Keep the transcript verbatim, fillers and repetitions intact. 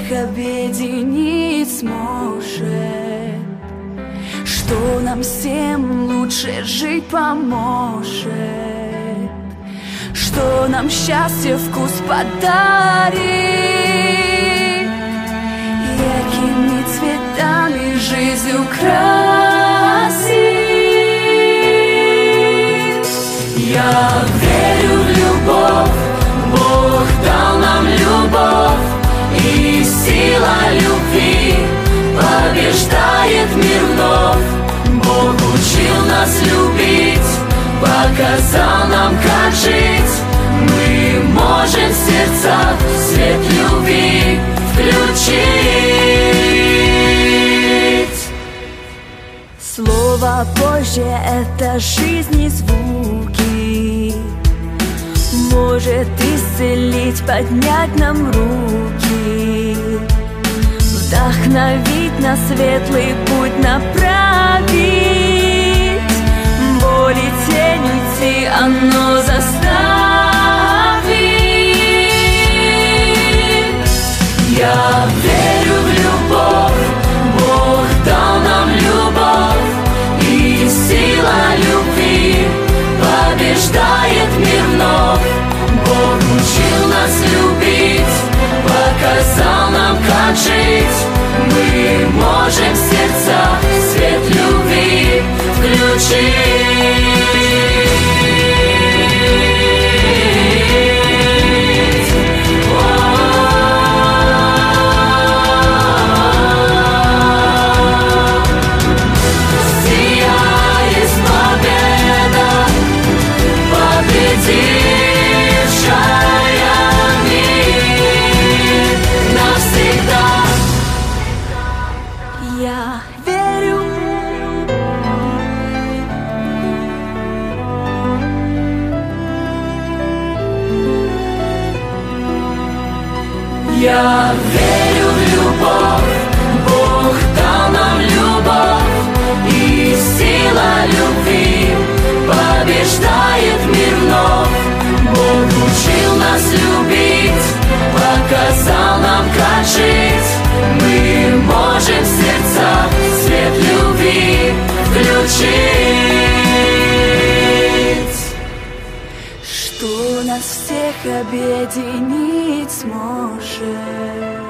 объединить сможет, что нам всем лучше жить поможет, что нам счастье вкус подарит, яркими цветами жизнь украсит. Я верю в любовь, Бог дал нам любовь, и сила любви побеждает мир вновь. Бог учил нас любить, показал нам, как жить. Мы можем в сердцах свет любви включить. Слово Божье — это жизнь и звуки, может исцелить, поднять нам руки, вдохновить на светлый путь направить. Боль и тень уйти, оно заставит. Я верю в любовь, Бог дал нам любовь, и сила любви побеждает мир вновь. Бог учил нас любить, показал нам, как жить. Мы можем в сердцах свет любви включить. Я верю, я верю в любовь, Бог дал нам любовь, и сила любви побеждает мир вновь. Бог учил нас любить, показал нам, как жить. Мы можем в сердцах свет любви включить, что нас всех объединить сможет.